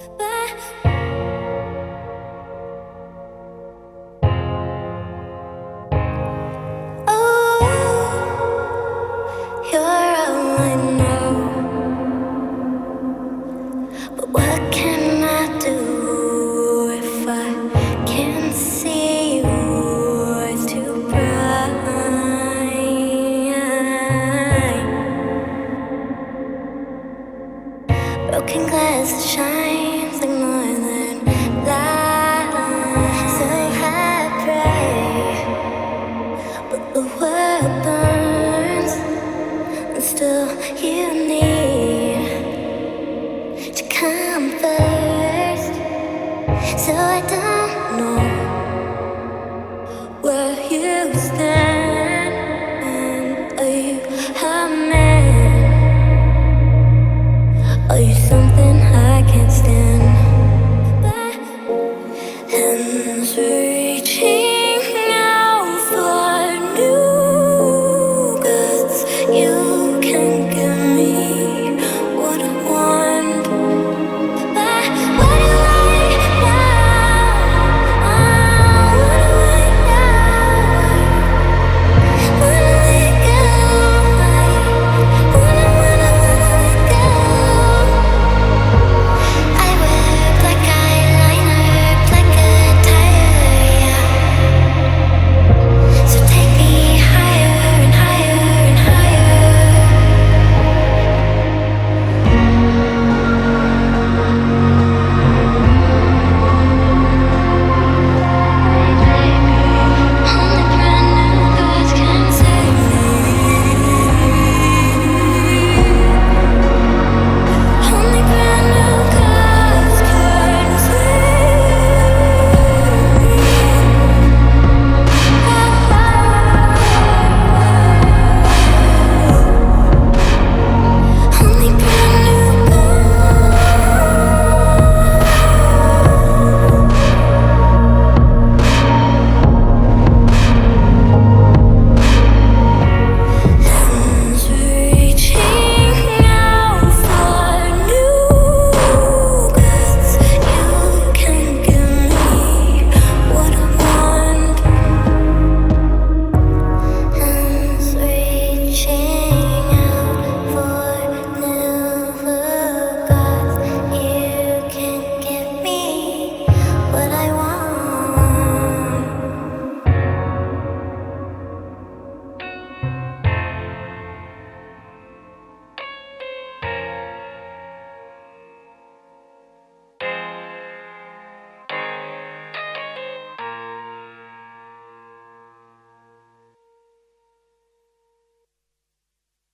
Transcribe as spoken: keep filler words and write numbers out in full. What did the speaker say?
Broken glass shines like more than light. So I pray, but the world burns, and still you need to come first. So I don't know where you stand, and are you a man? Are you some